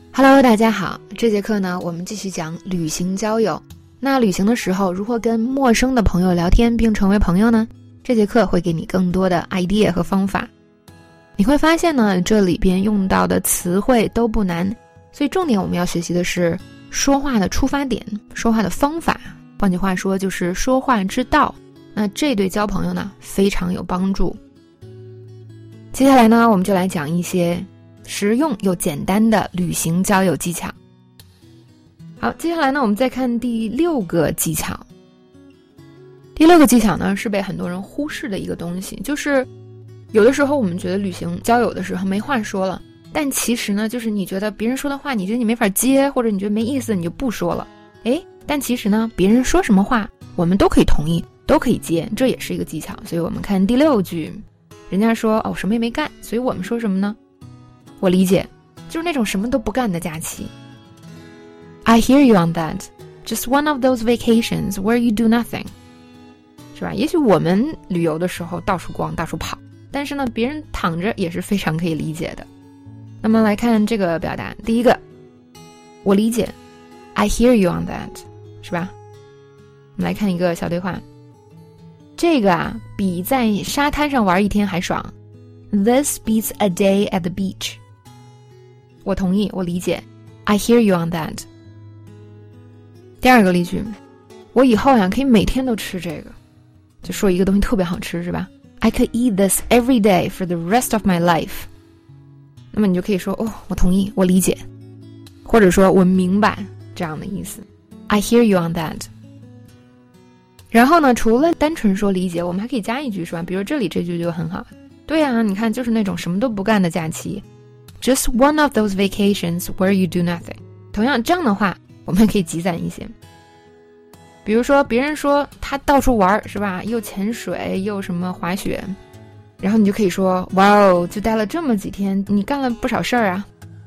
Hello， 大家好，这节课呢，我们继续讲旅行交友。那旅行的时候，如何跟陌生的朋友聊天并成为朋友呢？这节课会给你更多的 idea 和方法。你会发现呢，这里边用到的词汇都不难，所以重点我们要学习的是说话的出发点，说话的方法。换句话说，就是说话之道。那这对交朋友呢，非常有帮助。接下来呢，我们就来讲一些实用又简单的旅行交友技巧。好，接下来呢，我们再看第6个技巧。第6个技巧呢，是被很多人忽视的一个东西，就是有的时候我们觉得旅行交友的时候没话说了，但其实呢，就是你觉得别人说的话，你觉得你没法接，或者你觉得没意思，你就不说了。但其实呢，别人说什么话，我们都可以同意，都可以接，这也是一个技巧。所以我们看第6句，人家说什么也没干，所以我们说什么呢？我理解，就是那种什么都不干的假期。I hear you on that. Just one of those vacations where you do nothing. 是吧？也许我们旅游的时候到处逛到处跑，但是呢，别人躺着也是非常可以理解的。那么来看这个表达，第一个，我理解 I hear you on that， 是吧？我们来看一个小对话，这个比在沙滩上玩一天还爽。This beats a day at the beach. 我同意，我理解 I hear you on that。 第二个例句，我以后可以每天都吃这个，就说一个东西特别好吃，是吧？ I could eat this every day for the rest of my life。 那么你就可以说我同意，我理解，或者说我明白，这样的意思 I hear you on that。 然后呢，除了单纯说理解，我们还可以加一句，是吧？比如这里这句就很好，对啊，你看就是那种什么都不干的假期， Just one of those vacations where you do nothing。 同样这样的话我们可以积攒一些，比如说别人说他到处玩，是吧？又潜水又什么滑雪，然后你就可以说 Wow， 就待了这么几天，你干了不少事儿啊。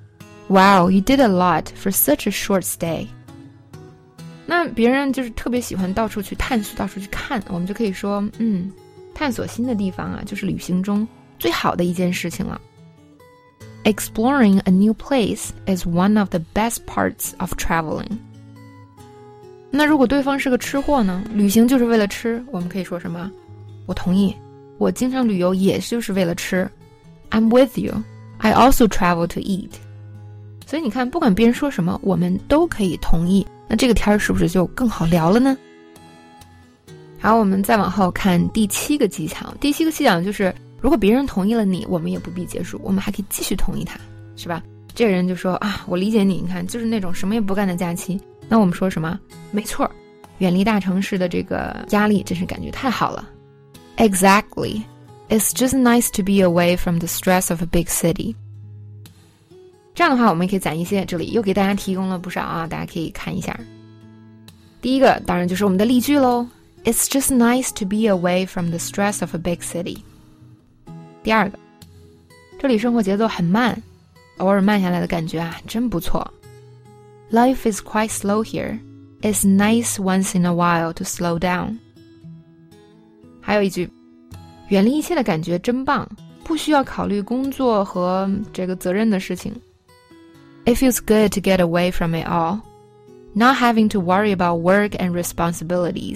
Wow, you did a lot for such a short stay。 那别人就是特别喜欢到处去探索，到处去看，我们就可以说探索新的地方就是旅行中最好的一件事情了。Exploring a new place is one of the best parts of traveling。 那如果对方是个吃货呢？旅行就是为了吃，我们可以说什么？我同意，我经常旅游也就是为了吃。I'm with you. I also travel to eat。 所以你看，不管别人说什么，我们都可以同意，那这个天是不是就更好聊了呢？好，我们再往后看第7个技巧。第7个技巧就是，如果别人同意了你，我们也不必结束，我们还可以继续同意他，是吧？这个人就说我理解你，你看就是那种什么也不干的假期。那我们说什么？没错，远离大城市的这个压力真是感觉太好了。 Exactly. It's just nice to be away from the stress of a big city。 这样的话我们也可以攒一些，这里又给大家提供了不少大家可以看一下。第一个当然就是我们的例句咯， It's just nice to be away from the stress of a big city。 第二个，这里生活节奏很慢，偶尔慢下来的感觉真不错。 Life is quite slow here. It's nice once in a while to slow down。 还有一句，远离一切的感觉真棒，不需要考虑工作和这个责任的事情。 It feels good to get away from it all, not having to worry about work and responsibilities。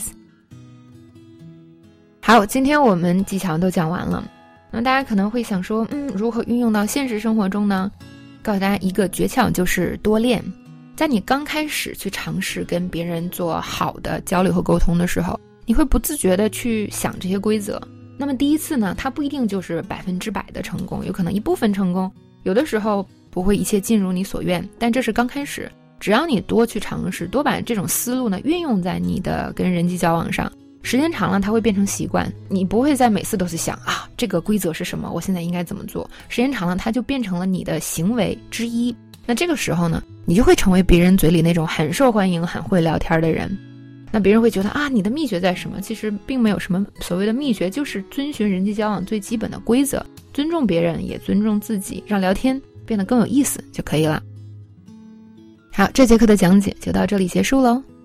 好，今天我们技巧都讲完了。那大家可能会想说如何运用到现实生活中呢？告诉大家一个诀窍，就是多练。在你刚开始去尝试跟别人做好的交流和沟通的时候，你会不自觉地去想这些规则。那么第一次呢，它不一定就是100%的成功，有可能一部分成功，有的时候不会一切尽如你所愿，但这是刚开始。只要你多去尝试，多把这种思路呢运用在你的跟人际交往上，时间长了它会变成习惯，你不会再每次都去想这个规则是什么，我现在应该怎么做。时间长了它就变成了你的行为之一。那这个时候呢，你就会成为别人嘴里那种很受欢迎很会聊天的人。那别人会觉得你的秘诀在什么？其实并没有什么所谓的秘诀，就是遵循人际交往最基本的规则，尊重别人也尊重自己，让聊天变得更有意思就可以了。好，这节课的讲解就到这里结束喽。